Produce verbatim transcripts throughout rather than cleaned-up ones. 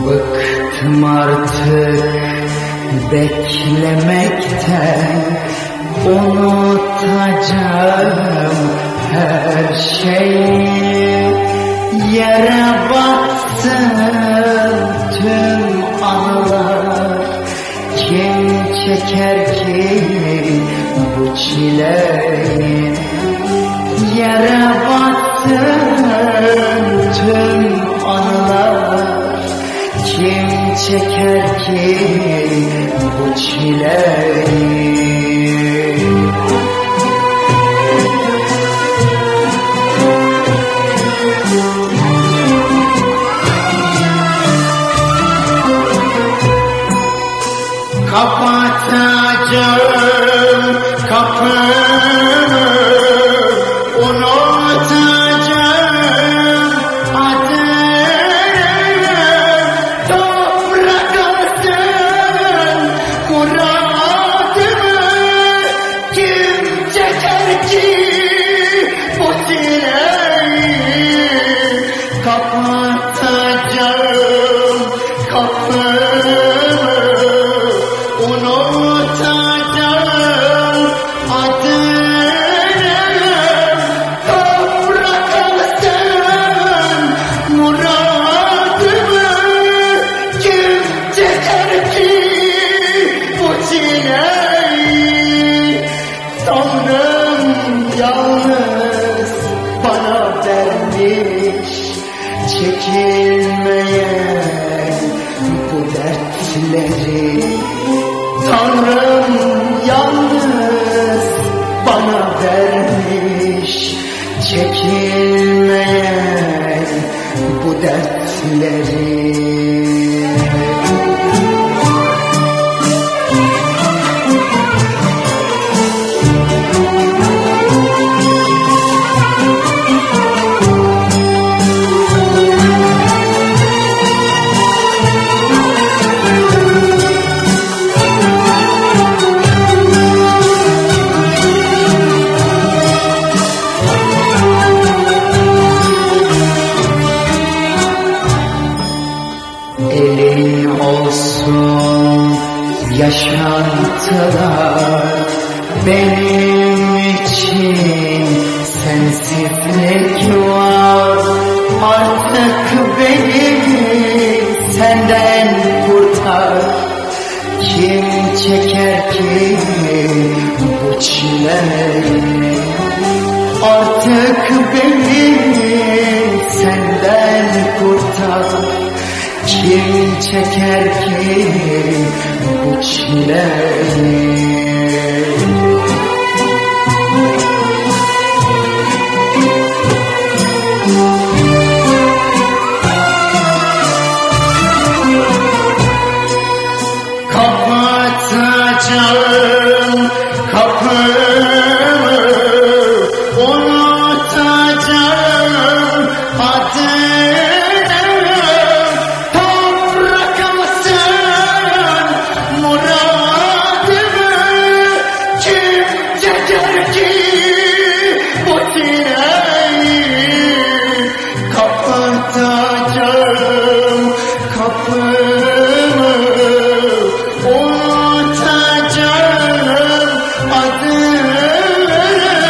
Bıktım artık beklemekten, unutacağım her şeyi. Yere batsın tüm anılar, kim çeker ki bu çileyi? Yere batsın tüm anılar, kim çeker ki bu çileyi? Kapatacağım kapımı, unutacağım adını. Toprak alsın muradımı, kim çeker ki bu çileyi? Kapatacağım kapımı, unutacağım adını. Toprak alsın muradımı, kim çeker ki bu çileyi? Tanrım yalnız bana vermiş çekilmeyen bu dertleri. Tanrım yalnız bana vermiş çekilmeyen bu dertleri. Elin olsun yaşantılar, benim için sensizlik var. Artık beni senden kurtar, kim çeker ki bu çileyi? Artık beni senden kurtar, kim çeker ki bu çileyi? Kapatacağım kapımı, unutacağım adını. Toprak alsın muradımı, kim çeker ki bu çileyi? Kapatacağım kapımı, unutacağım adını.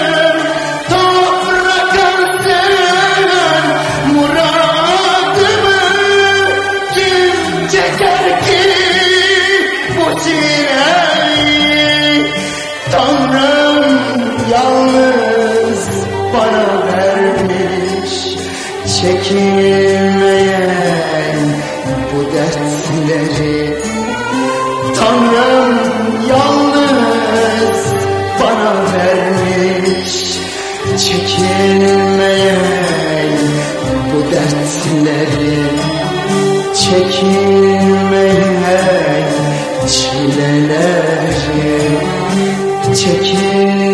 Toprak alsın muradımı, kim çeker ki bu çileyi? Tanrım yalnız bana vermiş çekilmeyen bu dertleri. Tanrım yalnız bana vermiş çekilmeyen bu dertleri. Çekilmeyen çileleri, çekilmeyen